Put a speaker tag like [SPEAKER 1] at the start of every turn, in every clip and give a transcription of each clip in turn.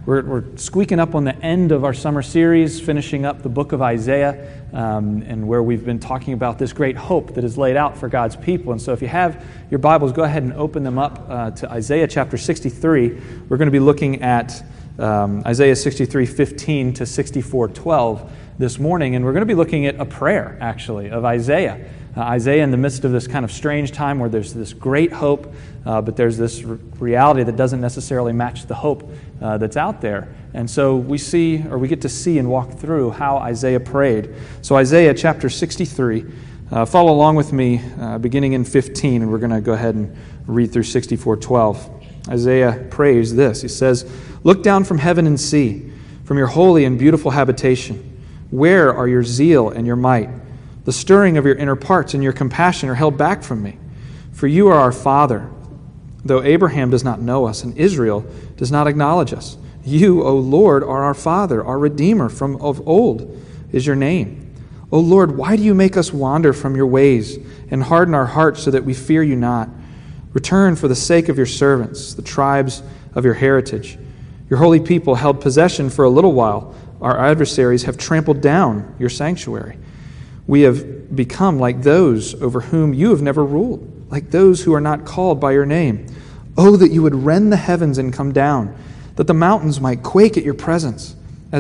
[SPEAKER 1] We're squeaking up on the end of our summer series, finishing up the book of Isaiah, and where we've been talking about this great hope that is laid out for God's people. And so if you have your Bibles, go ahead and open them up to Isaiah chapter 63. We're going to be looking at Isaiah 63:15 to 64:12 this morning, and we're going to be looking at a prayer, actually, of Isaiah. Isaiah in the midst of this kind of strange time where there's this great hope, but there's this reality that doesn't necessarily match the hope that's out there. And so we get to see and walk through how Isaiah prayed. So Isaiah chapter 63, follow along with me beginning in 15, and we're going to go ahead and read through 64:12. Isaiah prays this. He says, "Look down from heaven and see, from your holy and beautiful habitation. Where are your zeal and your might? The stirring of your inner parts and your compassion are held back from me. For you are our Father, though Abraham does not know us and Israel does not acknowledge us. You, O Lord, are our Father, our Redeemer from of old is your name. O Lord, why do you make us wander from your ways and harden our hearts so that we fear you not? Return for the sake of your servants, the tribes of your heritage. Your holy people held possession for a little while. Our adversaries have trampled down your sanctuary. We have become like those over whom you have never ruled, like those who are not called by your name. Oh, that you would rend the heavens and come down, that the mountains might quake at your presence,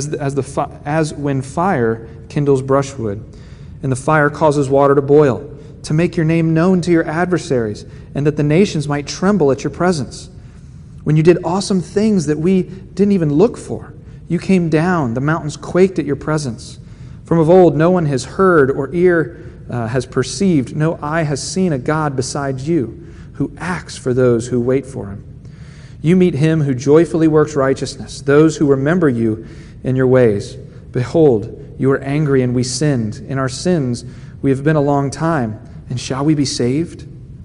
[SPEAKER 1] as when fire kindles brushwood, and the fire causes water to boil, to make your name known to your adversaries, and that the nations might tremble at your presence. When you did awesome things that we didn't even look for, you came down, the mountains quaked at your presence. From of old, no one has heard or ear has perceived, no eye has seen a God besides you, who acts for those who wait for him. You meet him who joyfully works righteousness, those who remember you in your ways. Behold, you were angry and we sinned. In our sins we have been a long time, and shall we be saved?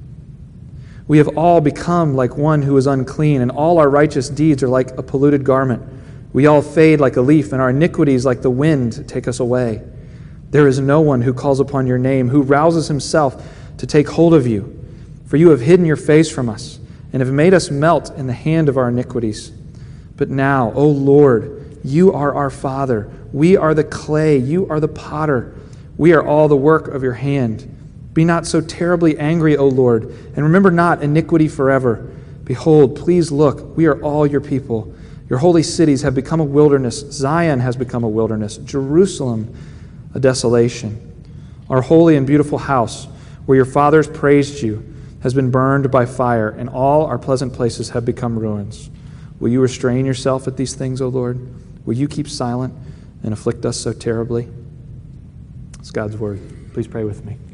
[SPEAKER 1] We have all become like one who is unclean, and all our righteous deeds are like a polluted garment. We all fade like a leaf, and our iniquities like the wind take us away. There is no one who calls upon your name, who rouses himself to take hold of you. For you have hidden your face from us, and have made us melt in the hand of our iniquities. But now, O Lord, you are our Father. We are the clay, you are the potter. We are all the work of your hand. Be not so terribly angry, O Lord, and remember not iniquity forever. Behold, please look, we are all your people. Your holy cities have become a wilderness. Zion has become a wilderness. Jerusalem, a desolation. Our holy and beautiful house, where your fathers praised you, has been burned by fire, and all our pleasant places have become ruins. Will you restrain yourself at these things, O Lord? Will you keep silent and afflict us so terribly? It's God's word. Please pray with me.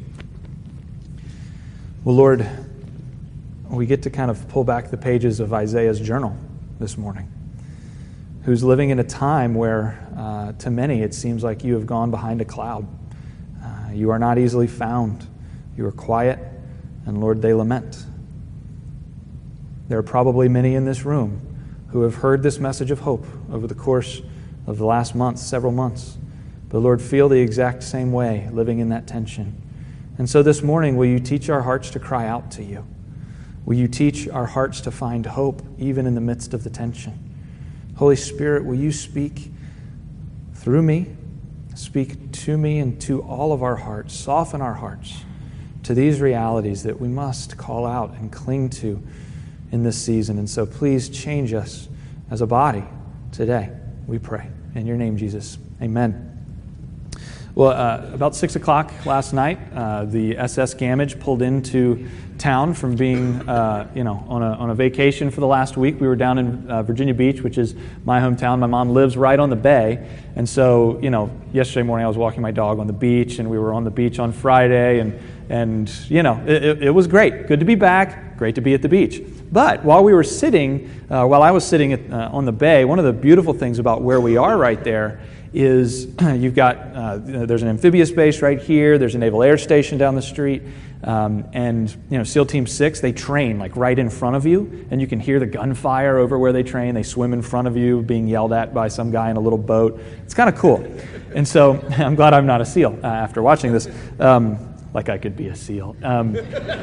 [SPEAKER 1] Well, Lord, we get to kind of pull back the pages of Isaiah's journal this morning, who's living in a time where, to many, it seems like you have gone behind a cloud. You are not easily found. You are quiet, and Lord, they lament. There are probably many in this room who have heard this message of hope over the course of the last months, several months, but Lord, feel the exact same way, living in that tension. And so this morning, will you teach our hearts to cry out to you? Will you teach our hearts to find hope even in the midst of the tension? Holy Spirit, will you speak through me, speak to me and to all of our hearts, soften our hearts to these realities that we must call out and cling to in this season. And so please change us as a body today, we pray. In your name, Jesus, amen. Well, about 6 o'clock last night, the SS Gamage pulled into town from being, on a vacation for the last week. We were down in Virginia Beach, which is my hometown. My mom lives right on the bay, and so, yesterday morning I was walking my dog on the beach, and we were on the beach on Friday, and it was great. Good to be back. Great to be at the beach. But while I was sitting on the bay, one of the beautiful things about where we are right there is you've got, there's an amphibious base right here, there's a Naval Air Station down the street, and SEAL Team 6, they train like right in front of you, and you can hear the gunfire over where they train. They swim in front of you, being yelled at by some guy in a little boat. It's kind of cool. And so I'm glad I'm not a SEAL after watching this, like I could be a SEAL.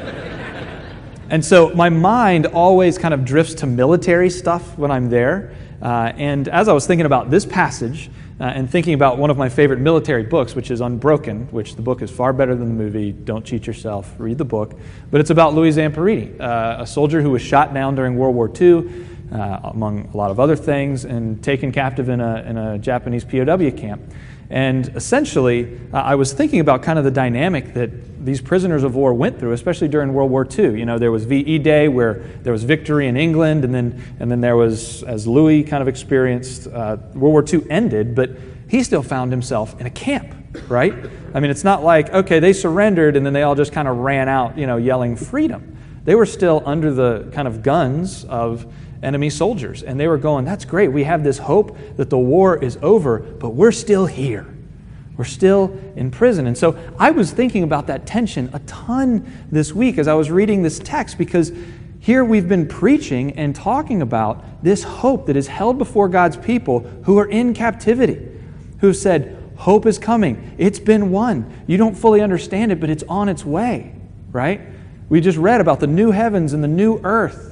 [SPEAKER 1] And so my mind always kind of drifts to military stuff when I'm there. And as I was thinking about this passage and thinking about one of my favorite military books, which is Unbroken, which the book is far better than the movie. Don't cheat yourself. Read the book. But it's about Louis Zamperini, a soldier who was shot down during World War II, among a lot of other things, and taken captive in a Japanese POW camp. And essentially, I was thinking about kind of the dynamic that these prisoners of war went through, especially during World War II. You know, there was VE Day, where there was victory in England, and then there was, as Louis kind of experienced, World War II ended, but he still found himself in a camp, right? I mean, it's not like, okay, they surrendered, and then they all just kind of ran out, yelling freedom. They were still under the kind of guns of enemy soldiers. And they were going, that's great. We have this hope that the war is over, but we're still here. We're still in prison. And so I was thinking about that tension a ton this week as I was reading this text, because here we've been preaching and talking about this hope that is held before God's people who are in captivity, who have said, hope is coming. It's been won. You don't fully understand it, but it's on its way, right? We just read about the new heavens and the new earth.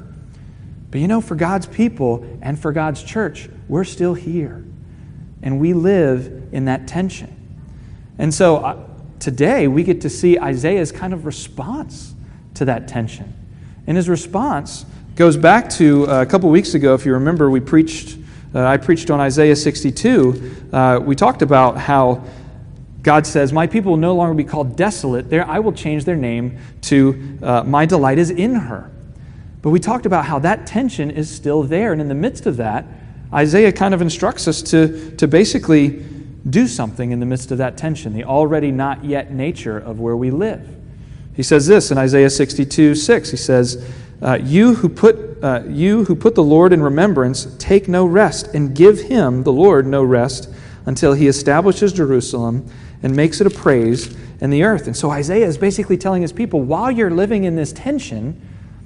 [SPEAKER 1] But for God's people and for God's church, we're still here. And we live in that tension. And so today we get to see Isaiah's kind of response to that tension. And his response goes back to a couple weeks ago. If you remember, I preached on Isaiah 62. We talked about how God says, my people will no longer be called desolate. I will change their name to my delight is in her. But we talked about how that tension is still there. And in the midst of that, Isaiah kind of instructs us to basically do something in the midst of that tension, the already not yet nature of where we live. He says this in Isaiah 62:6. He says, you who put the Lord in remembrance, take no rest, and give him, the Lord, no rest, until he establishes Jerusalem and makes it a praise in the earth. And so Isaiah is basically telling his people, while you're living in this tension,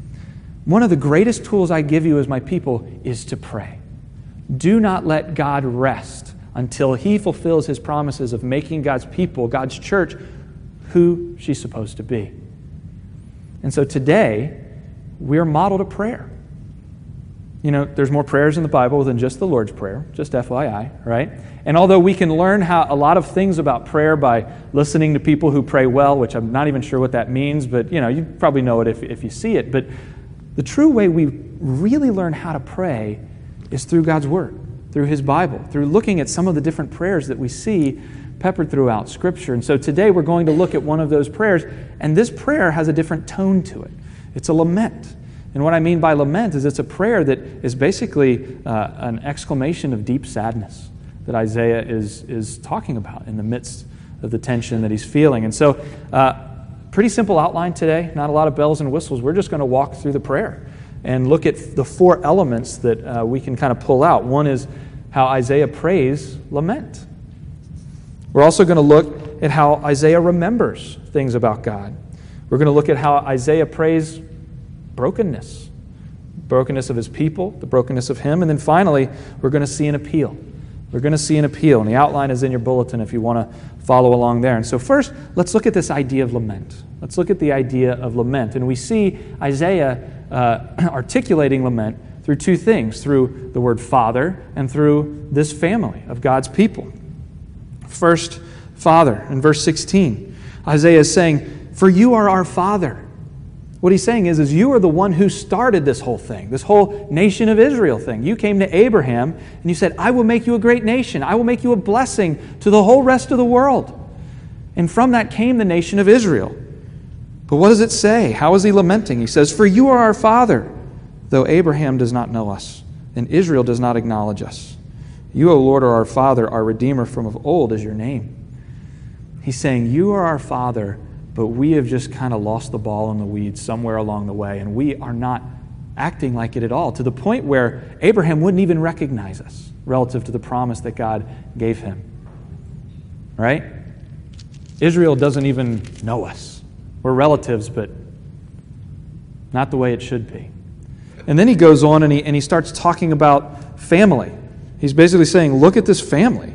[SPEAKER 1] one of the greatest tools I give you as my people is to pray. Do not let God rest until he fulfills his promises of making God's people, God's church, who she's supposed to be. And so today, we're modeled a prayer. There's more prayers in the Bible than just the Lord's Prayer, just FYI, right? And although we can learn a lot of things about prayer by listening to people who pray well, which I'm not even sure what that means, but you probably know it if you see it. But the true way we really learn how to pray is through God's Word, through His Bible, through looking at some of the different prayers that we see peppered throughout Scripture. And so today we're going to look at one of those prayers, and this prayer has a different tone to it. It's a lament. And what I mean by lament is it's a prayer that is basically an exclamation of deep sadness that Isaiah is talking about in the midst of the tension that he's feeling. And so pretty simple outline today, not a lot of bells and whistles. We're just going to walk through the prayer and look at the four elements that we can kind of pull out. One is how Isaiah prays lament. We're also going to look at how Isaiah remembers things about God. We're going to look at how Isaiah prays brokenness of his people, the brokenness of him. And then finally, we're going to see an appeal. We're going to see an appeal. And the outline is in your bulletin if you want to follow along there. And so first, let's look at this idea of lament. Let's look at the idea of lament. And we see Isaiah articulating lament through two things, through the word Father and through this family of God's people. First, Father, in verse 16, Isaiah is saying, "For you are our Father." What he's saying is you are the one who started this whole thing, this whole nation of Israel thing. You came to Abraham and you said, I will make you a great nation. I will make you a blessing to the whole rest of the world. And from that came the nation of Israel. But what does it say? How is he lamenting? He says, "For you are our Father, though Abraham does not know us, and Israel does not acknowledge us. You, O Lord, are our Father, our Redeemer from of old is your name." He's saying, you are our Father, but we have just kind of lost the ball in the weeds somewhere along the way, and we are not acting like it at all, to the point where Abraham wouldn't even recognize us relative to the promise that God gave him. Right? Israel doesn't even know us. We're relatives, but not the way it should be. And then he goes on and he starts talking about family. He's basically saying, look at this family.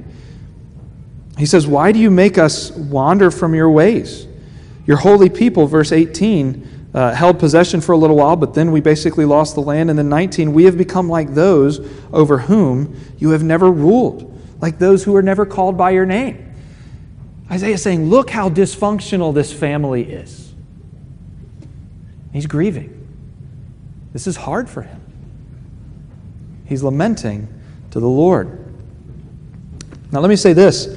[SPEAKER 1] He says, "Why do you make us wander from your ways? Your holy people," verse 18, held possession for a little while, but then we basically lost the land. And then 19, we have become like those over whom you have never ruled, like those who are never called by your name. Isaiah is saying, look how dysfunctional this family is. He's grieving. This is hard for him. He's lamenting to the Lord. Now let me say this.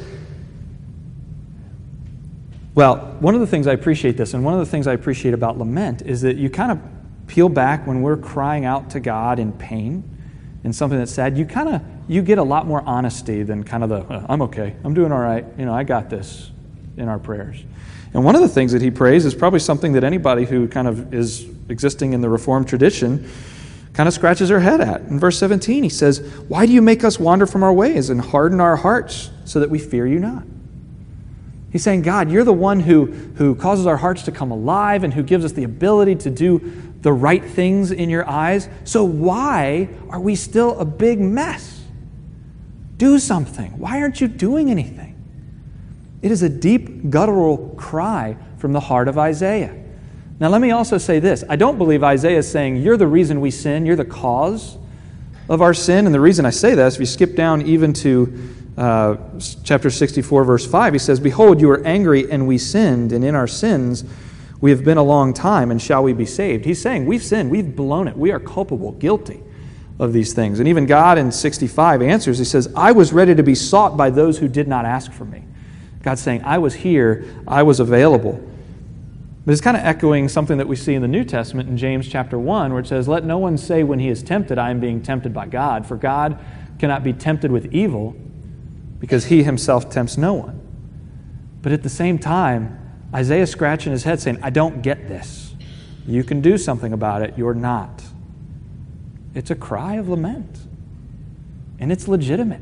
[SPEAKER 1] Well, one of the things I appreciate this, and one of the things I appreciate about lament is that you kind of peel back when we're crying out to God in pain and something that's sad. You get a lot more honesty than kind of I'm okay, I'm doing all right, I got this in our prayers. And one of the things that he prays is probably something that anybody who kind of is existing in the Reformed tradition kind of scratches their head at. In verse 17, he says, "Why do you make us wander from our ways and harden our hearts so that we fear you not?" He's saying, God, you're the one who causes our hearts to come alive and who gives us the ability to do the right things in your eyes. So why are we still a big mess? Do something. Why aren't you doing anything? It is a deep, guttural cry from the heart of Isaiah. Now, let me also say this. I don't believe Isaiah is saying, you're the reason we sin, you're the cause of our sin. And the reason I say that is if you skip down even to chapter 64, verse 5, he says, "Behold, you are angry, and we sinned, and in our sins we have been a long time, and shall we be saved?" He's saying, we've sinned, we've blown it, we are culpable, guilty of these things. And even God in 65 answers, he says, "I was ready to be sought by those who did not ask for me." God's saying, I was here, I was available. But it's kind of echoing something that we see in the New Testament in James chapter 1, where it says, "Let no one say when he is tempted, I am being tempted by God, for God cannot be tempted with evil, because he himself tempts no one." But at the same time, Isaiah's scratching his head saying, I don't get this. You can do something about it, you're not. It's a cry of lament, and it's legitimate.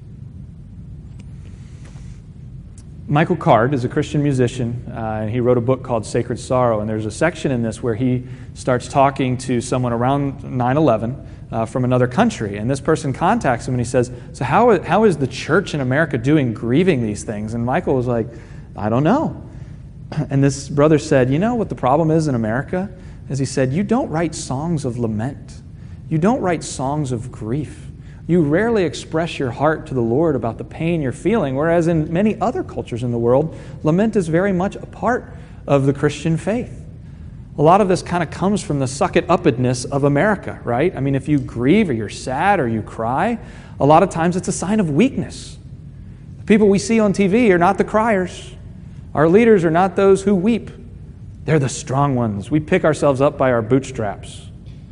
[SPEAKER 1] Michael Card is a Christian musician, and he wrote a book called Sacred Sorrow, and there's a section in this where he starts talking to someone around 9/11 from another country, and this person contacts him and he says, "So how is the church in America doing grieving these things?" And Michael was like, "I don't know." And this brother said, "You know what the problem is in America?" As he said, "You don't write songs of lament. You don't write songs of grief. You rarely express your heart to the Lord about the pain you're feeling, whereas in many other cultures in the world, lament is very much a part of the Christian faith." A lot of this kind of comes from the suck-it-uppedness of America, right? I mean, if you grieve or you're sad or you cry, a lot of times it's a sign of weakness. The people we see on TV are not the criers. Our leaders are not those who weep. They're the strong ones. We pick ourselves up by our bootstraps.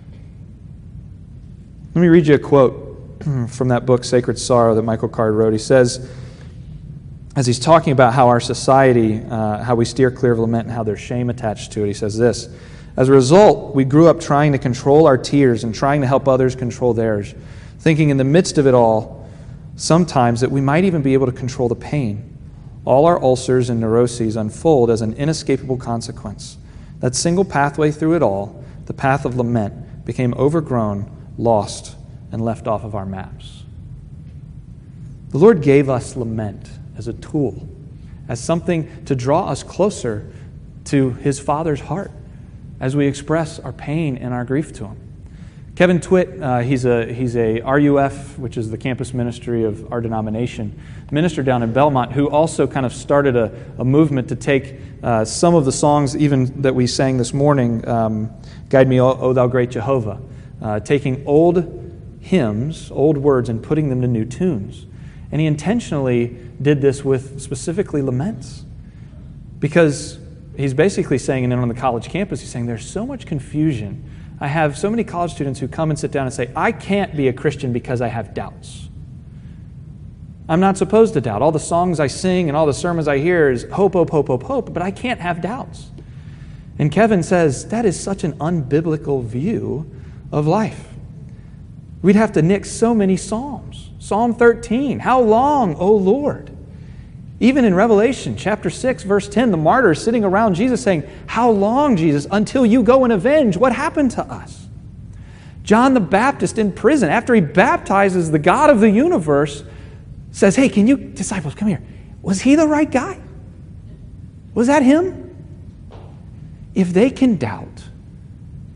[SPEAKER 1] Let me read you a quote from that book, Sacred Sorrow, that Michael Card wrote. He says, as he's talking about how our society, how we steer clear of lament and how there's shame attached to it, he says this: "As a result, we grew up trying to control our tears and trying to help others control theirs, thinking in the midst of it all, sometimes that we might even be able to control the pain. All our ulcers and neuroses unfold as an inescapable consequence. That single pathway through it all, the path of lament, became overgrown, lost, and left off of our maps." The Lord gave us lament as a tool, as something to draw us closer to His Father's heart as we express our pain and our grief to Him. Kevin Twitt, he's a RUF, which is the campus ministry of our denomination, minister down in Belmont, who also kind of started a movement to take some of the songs even that we sang this morning, "Guide Me, O Thou Great Jehovah," taking old hymns, old words, and putting them to new tunes. And he intentionally did this with specifically laments, because he's basically saying, and then on the college campus, he's saying there's so much confusion. I have so many college students who come and sit down and say, I can't be a Christian because I have doubts. I'm not supposed to doubt. All the songs I sing and all the sermons I hear is hope, hope, hope, hope, hope, but I can't have doubts. And Kevin says that is such an unbiblical view of life. We'd have to nix so many psalms. Psalm 13, "How long, O Lord?" Even in Revelation chapter 6, verse 10, the martyrs sitting around Jesus saying, "How long, Jesus, until you go and avenge what happened to us?" John the Baptist in prison, after he baptizes the God of the universe, says, "Hey, can you, disciples, come here. Was he the right guy? Was that him?" If they can doubt,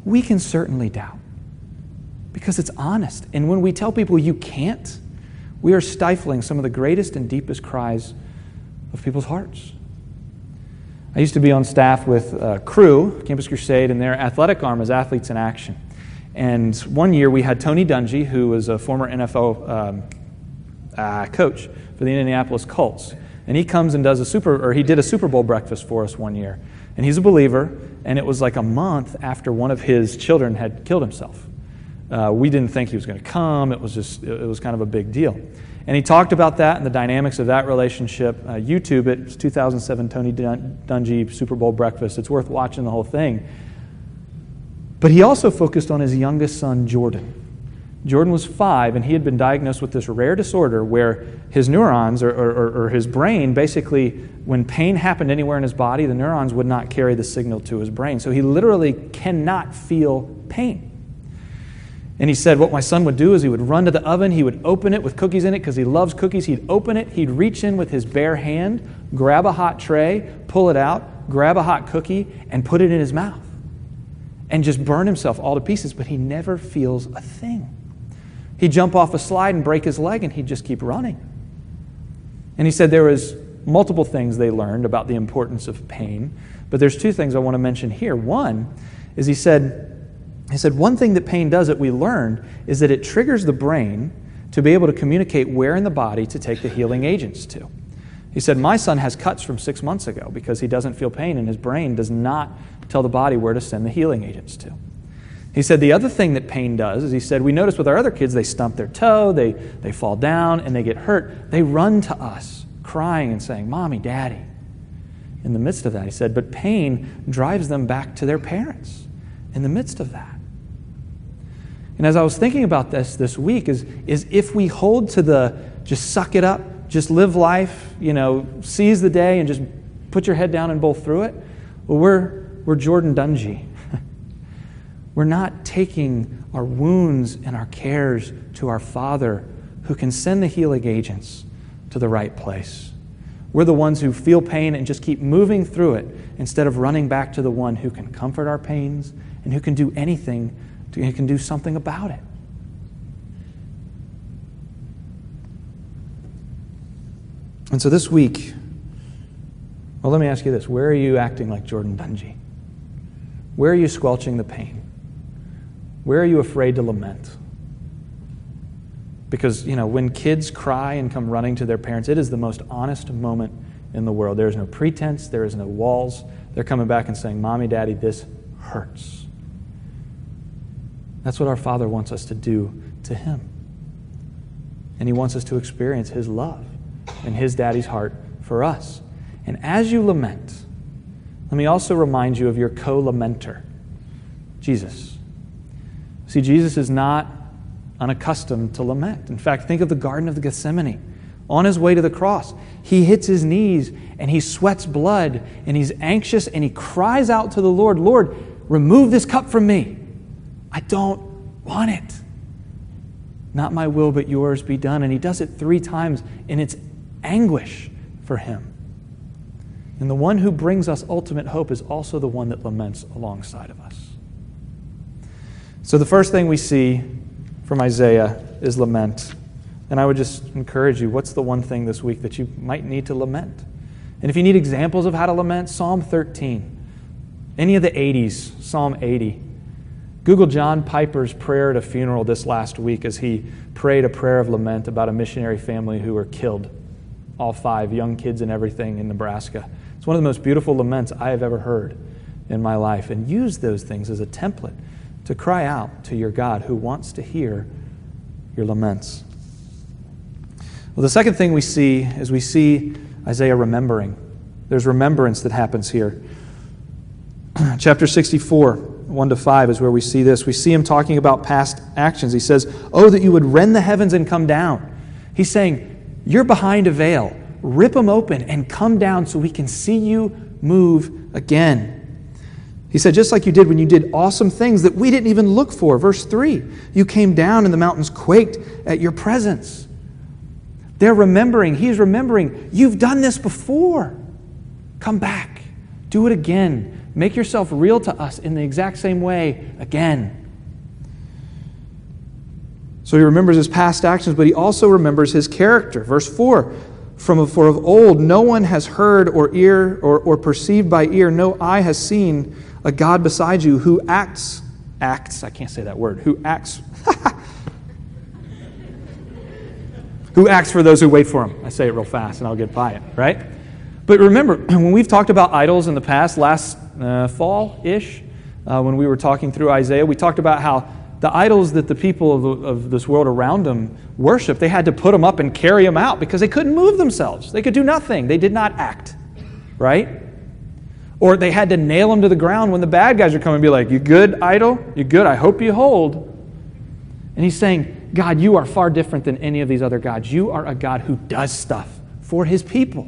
[SPEAKER 1] we can certainly doubt because it's honest. And when we tell people you can't, we are stifling some of the greatest and deepest cries of people's hearts. I used to be on staff with Crew, Campus Crusade, and their athletic arm is Athletes in Action. And one year we had Tony Dungy, who was a former NFL coach for the Indianapolis Colts. And he comes and he did a Super Bowl breakfast for us one year. And he's a believer, and it was like a month after one of his children had killed himself. We didn't think he was going to come. It was kind of a big deal. And he talked about that and the dynamics of that relationship. YouTube it. It's 2007 Tony Dungy Super Bowl breakfast. It's worth watching the whole thing. But he also focused on his youngest son, Jordan. Jordan was 5, and he had been diagnosed with this rare disorder where his neurons or his brain, basically, when pain happened anywhere in his body, the neurons would not carry the signal to his brain. So he literally cannot feel pain. And he said what my son would do is he would run to the oven, he would open it with cookies in it because he loves cookies. He'd open it, he'd reach in with his bare hand, grab a hot tray, pull it out, grab a hot cookie, and put it in his mouth. And just burn himself all to pieces, but he never feels a thing. He'd jump off a slide and break his leg, and he'd just keep running. And he said there was multiple things they learned about the importance of pain, but there's 2 things I want to mention here. One is he said one thing that pain does that we learned is that it triggers the brain to be able to communicate where in the body to take the healing agents to. He said, my son has cuts from 6 months ago because he doesn't feel pain, and his brain does not tell the body where to send the healing agents to. He said the other thing that pain does is he said, we notice with our other kids, they stump their toe, they fall down, and they get hurt. They run to us, crying and saying, Mommy, Daddy. In the midst of that, he said, but pain drives them back to their parents in the midst of that. And as I was thinking about this week, is if we hold to the just suck it up, just live life, seize the day and just put your head down and bowl through it, well, we're Jordan Dungy. We're not taking our wounds and our cares to our Father who can send the healing agents to the right place. We're the ones who feel pain and just keep moving through it instead of running back to the one who can comfort our pains and who can do anything, who can do something about it. And so this week, well, let me ask you this. Where are you acting like Jordan Dungy? Where are you squelching the pain? Where are you afraid to lament? Because, when kids cry and come running to their parents, it is the most honest moment in the world. There is no pretense. There is no walls. They're coming back and saying, Mommy, Daddy, this hurts. That's what our Father wants us to do to Him. And He wants us to experience His love and His Daddy's heart for us. And as you lament, let me also remind you of your co-lamenter, Jesus. See, Jesus is not unaccustomed to lament. In fact, think of the Garden of Gethsemane. On his way to the cross, he hits his knees and he sweats blood and he's anxious and he cries out to the Lord, Lord, remove this cup from me. I don't want it. Not my will, but yours be done. And he does it 3 times in its anguish for him. And the one who brings us ultimate hope is also the one that laments alongside of us. So the first thing we see from Isaiah is lament. And I would just encourage you, what's the one thing this week that you might need to lament? And if you need examples of how to lament, Psalm 13. Any of the 80s, Psalm 80. Google John Piper's prayer at a funeral this last week as he prayed a prayer of lament about a missionary family who were killed. All 5, young kids and everything in Nebraska. It's one of the most beautiful laments I have ever heard in my life. And use those things as a template to cry out to your God who wants to hear your laments. Well, the second thing we see is we see Isaiah remembering. There's remembrance that happens here. Chapter 64, 1-5 is where we see this. We see him talking about past actions. He says, oh, that you would rend the heavens and come down. He's saying, you're behind a veil. Rip them open and come down so we can see you move again. He said, just like you did when you did awesome things that we didn't even look for. Verse 3, you came down and the mountains quaked at your presence. They're remembering. He's remembering. You've done this before. Come back. Do it again. Make yourself real to us in the exact same way again. So he remembers his past actions, but he also remembers his character. Verse 4, for of old no one has heard or perceived by ear, no eye has seen a God beside you who acts, I can't say that word, who acts for those who wait for him. I say it real fast and I'll get by it, right? But remember, when we've talked about idols in the past, last fall-ish, when we were talking through Isaiah, we talked about how the idols that the people of this world around them worship, they had to put them up and carry them out because they couldn't move themselves. They could do nothing. They did not act, right? Or they had to nail them to the ground when the bad guys are coming and be like, you good, idol? You good? I hope you hold. And he's saying, God, you are far different than any of these other gods. You are a God who does stuff for his people.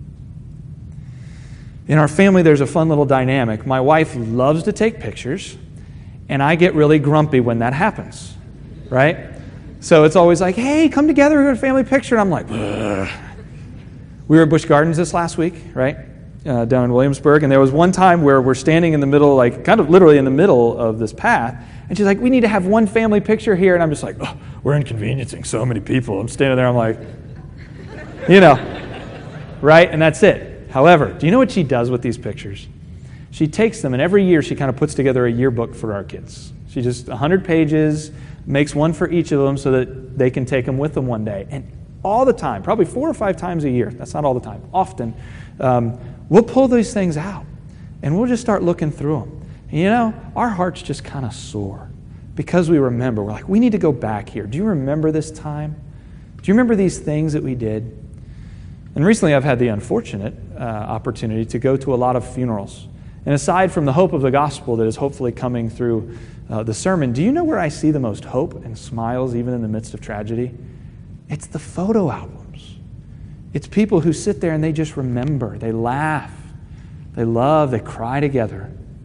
[SPEAKER 1] In our family, there's a fun little dynamic. My wife loves to take pictures, and I get really grumpy when that happens, right? So it's always like, hey, come together, we're going to a family picture. And I'm like, ugh. We were at Busch Gardens this last week, right, down in Williamsburg, and there was one time where we're standing in the middle, like kind of literally in the middle of this path, and she's like, we need to have one family picture here. And I'm just like, oh, we're inconveniencing so many people. I'm standing there, I'm like, right? And that's it. However, do you know what she does with these pictures? She takes them, and every year she kind of puts together a yearbook for our kids. She just 100 pages, makes one for each of them so that they can take them with them one day. And all the time, probably 4 or 5 times a year, that's not all the time, often, we'll pull these things out, and we'll just start looking through them. And our hearts just kind of soar because we remember. We're like, we need to go back here. Do you remember this time? Do you remember these things that we did? And recently I've had the unfortunate opportunity to go to a lot of funerals. And aside from the hope of the gospel that is hopefully coming through the sermon, do you know where I see the most hope and smiles even in the midst of tragedy? It's the photo albums. It's people who sit there and they just remember. They laugh. They love. They cry together.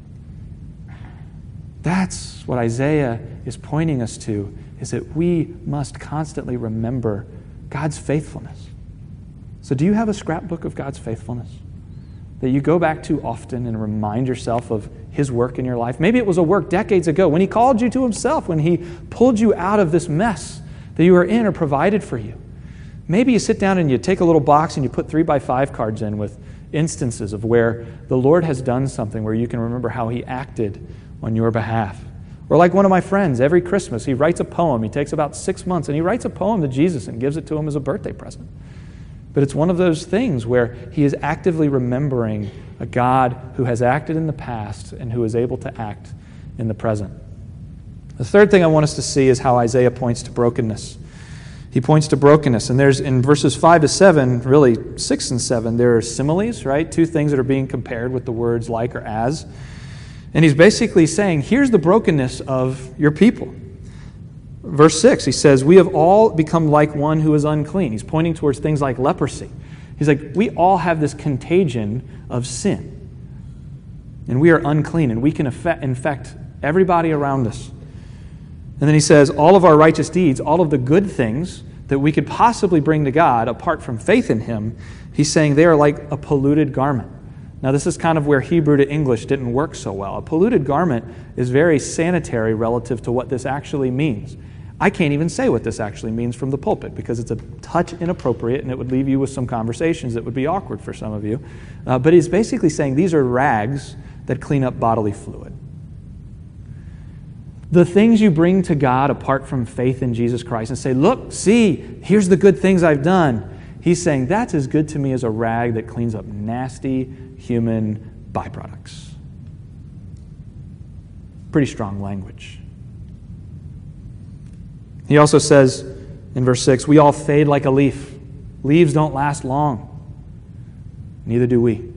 [SPEAKER 1] That's what Isaiah is pointing us to, is that we must constantly remember God's faithfulness. So do you have a scrapbook of God's faithfulness that you go back to often and remind yourself of his work in your life? Maybe it was a work decades ago when he called you to himself, when he pulled you out of this mess that you were in or provided for you. Maybe you sit down and you take a little box and you put 3x5 cards in with instances of where the Lord has done something, where you can remember how he acted on your behalf. Or like one of my friends, every Christmas he writes a poem. He takes about 6 months and he writes a poem to Jesus and gives it to him as a birthday present. But it's one of those things where he is actively remembering a God who has acted in the past and who is able to act in the present. The third thing I want us to see is how Isaiah points to brokenness. He points to brokenness, and there's in verses 5 to 7, really 6 and 7, there are similes, right? 2 things that are being compared with the words like or as. And he's basically saying, here's the brokenness of your people. Verse 6, he says, we have all become like one who is unclean. He's pointing towards things like leprosy. He's like, we all have this contagion of sin. And we are unclean, and we can infect everybody around us. And then he says, all of our righteous deeds, all of the good things that we could possibly bring to God apart from faith in him, he's saying they are like a polluted garment. Now, this is kind of where Hebrew to English didn't work so well. A polluted garment is very sanitary relative to what this actually means. I can't even say what this actually means from the pulpit because it's a touch inappropriate and it would leave you with some conversations that would be awkward for some of you. But he's basically saying these are rags that clean up bodily fluid. The things you bring to God apart from faith in Jesus Christ and say, look, see, here's the good things I've done. He's saying that's as good to me as a rag that cleans up nasty human byproducts. Pretty strong language. He also says in verse 6, we all fade like a leaf. Leaves don't last long. Neither do we.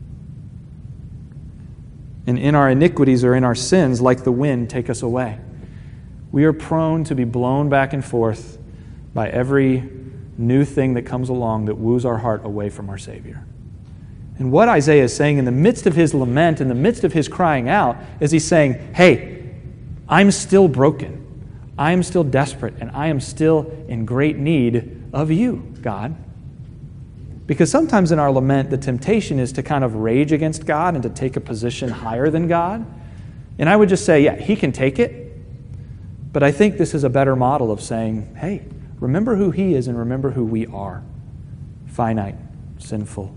[SPEAKER 1] And in our iniquities or in our sins, like the wind, take us away. We are prone to be blown back and forth by every new thing that comes along that woos our heart away from our Savior. And what Isaiah is saying in the midst of his lament, in the midst of his crying out, is he's saying, hey, I'm still broken. I am still desperate, and I am still in great need of you, God. Because sometimes in our lament, the temptation is to kind of rage against God and to take a position higher than God. And I would just say, yeah, He can take it. But I think this is a better model of saying, hey, remember who He is and remember who we are. Finite, sinful.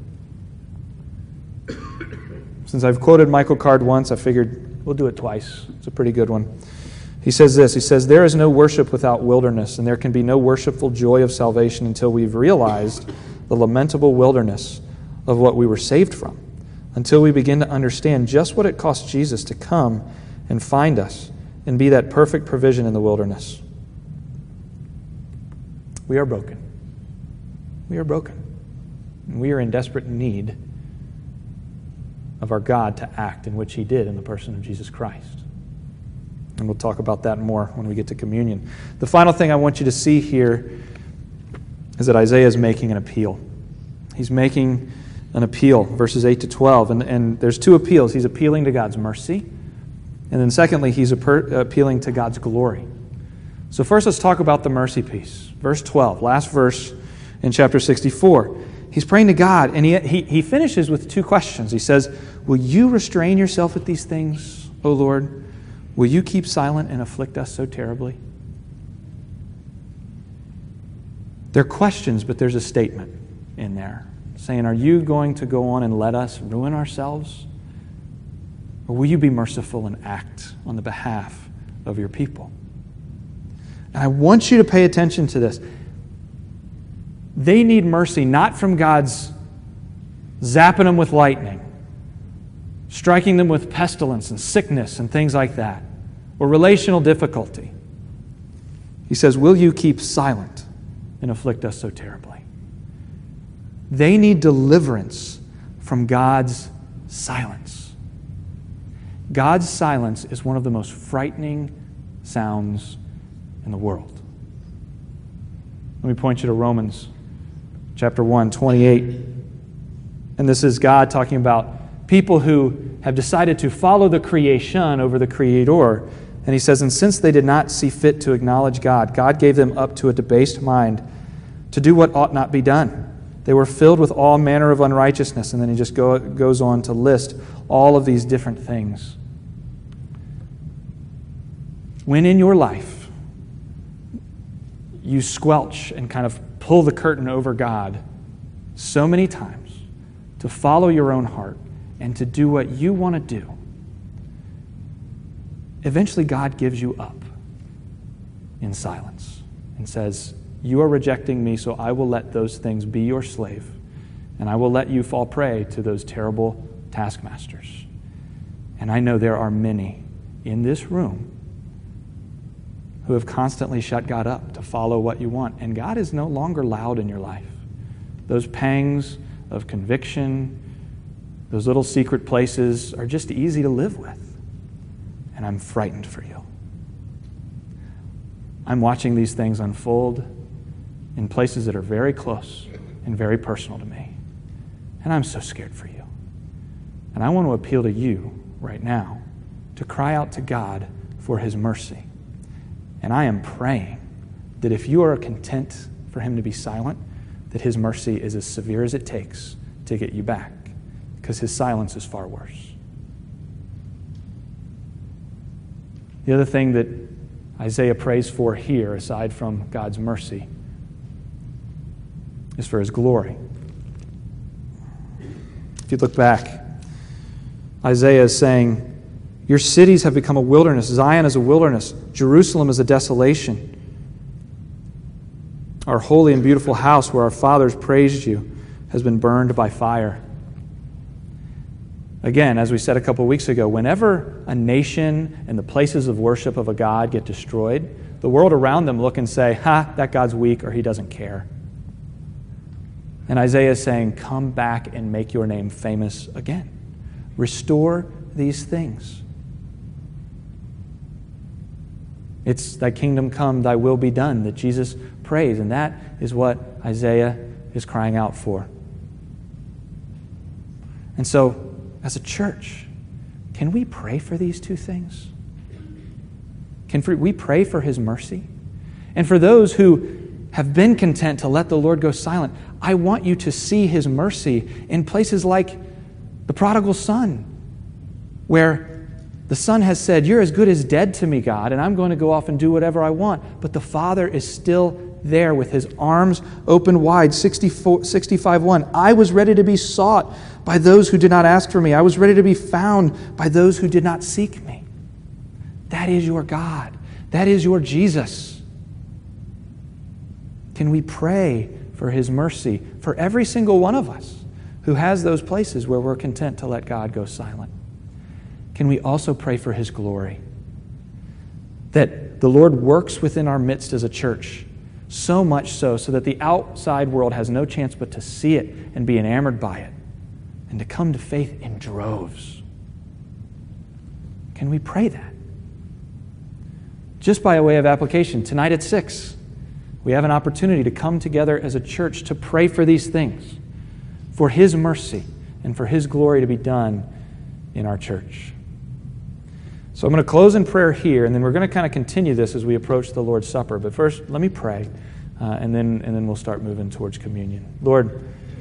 [SPEAKER 1] Since I've quoted Michael Card once, I figured we'll do it twice. It's a pretty good one. He says this, he says, there is no worship without wilderness, and there can be no worshipful joy of salvation until we've realized the lamentable wilderness of what we were saved from, until we begin to understand just what it cost Jesus to come and find us and be that perfect provision in the wilderness. We are broken. We are broken. And we are in desperate need of our God to act in which He did in the person of Jesus Christ. And we'll talk about that more when we get to communion. The final thing I want you to see here is that Isaiah is making an appeal. He's making an appeal, verses 8 to 12. And there's two appeals. He's appealing to God's mercy. And then secondly, he's appealing to God's glory. So first let's talk about the mercy piece. Verse 12, last verse in chapter 64. He's praying to God, and he finishes with two questions. He says, will you restrain yourself at these things, O Lord? Will you keep silent and afflict us so terribly? They're questions, but there's a statement in there saying, are you going to go on and let us ruin ourselves? Or will you be merciful and act on the behalf of your people? And I want you to pay attention to this. They need mercy not from God's zapping them with lightning, striking them with pestilence and sickness and things like that, or relational difficulty. He says, will you keep silent and afflict us so terribly? They need deliverance from God's silence. God's silence is one of the most frightening sounds in the world. Let me point you to Romans chapter 1, 28. And this is God talking about people who have decided to follow the creation over the Creator. And he says, and since they did not see fit to acknowledge God, God gave them up to a debased mind to do what ought not be done. They were filled with all manner of unrighteousness. And then he just goes on to list all of these different things. When in your life you squelch and kind of pull the curtain over God so many times to follow your own heart and to do what you want to do, eventually God gives you up in silence and says, you are rejecting me, so I will let those things be your slave, and I will let you fall prey to those terrible taskmasters. And I know there are many in this room who have constantly shut God up to follow what you want, and God is no longer loud in your life. Those pangs of conviction, those little secret places are just easy to live with, and I'm frightened for you. I'm watching these things unfold in places that are very close and very personal to me. And I'm so scared for you. And I want to appeal to you right now to cry out to God for His mercy. And I am praying that if you are content for Him to be silent, that His mercy is as severe as it takes to get you back, because His silence is far worse. The other thing that Isaiah prays for here, aside from God's mercy, is for His glory. If you look back, Isaiah is saying, your cities have become a wilderness. Zion is a wilderness. Jerusalem is a desolation. Our holy and beautiful house where our fathers praised you has been burned by fire. Again, as we said a couple weeks ago, whenever a nation and the places of worship of a God get destroyed, the world around them look and say, that God's weak, or He doesn't care. And Isaiah is saying, come back and make your name famous again. Restore these things. It's thy kingdom come, thy will be done that Jesus prays, and that is what Isaiah is crying out for. And so, as a church, can we pray for these two things? Can we pray for His mercy? And for those who have been content to let the Lord go silent, I want you to see his mercy in places like the prodigal son, where the son has said, you're as good as dead to me, God, and I'm going to go off and do whatever I want. But the father is still there with his arms open wide. 65:1, I was ready to be sought by those who did not ask for me. I was ready to be found by those who did not seek me. That is your God. That is your Jesus. Can we pray for his mercy for every single one of us who has those places where we're content to let God go silent? Can we also pray for his glory? That the Lord works within our midst as a church, so much so that the outside world has no chance but to see it and be enamored by it and to come to faith in droves. Can we pray that? Just by a way of application, tonight at 6, we have an opportunity to come together as a church to pray for these things, for his mercy and for his glory to be done in our church. So I'm going to close in prayer here, and then we're going to kind of continue this as we approach the Lord's Supper. But first, let me pray, and then we'll start moving towards communion. Lord,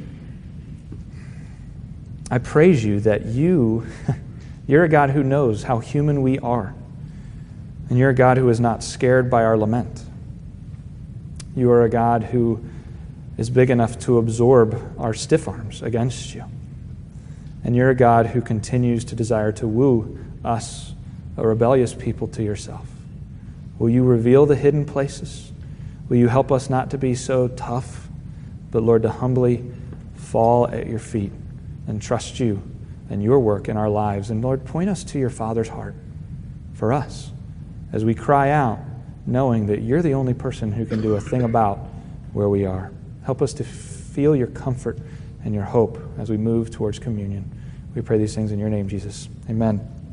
[SPEAKER 1] I praise you that you're a God who knows how human we are, and you're a God who is not scared by our lament. You are a God who is big enough to absorb our stiff arms against you. And you're a God who continues to desire to woo us, a rebellious people, to yourself. Will you reveal the hidden places? Will you help us not to be so tough, but, Lord, to humbly fall at your feet and trust you and your work in our lives? And, Lord, point us to your Father's heart for us as we cry out, knowing that you're the only person who can do a thing about where we are. Help us to feel your comfort and your hope as we move towards communion. We pray these things in your name, Jesus. Amen.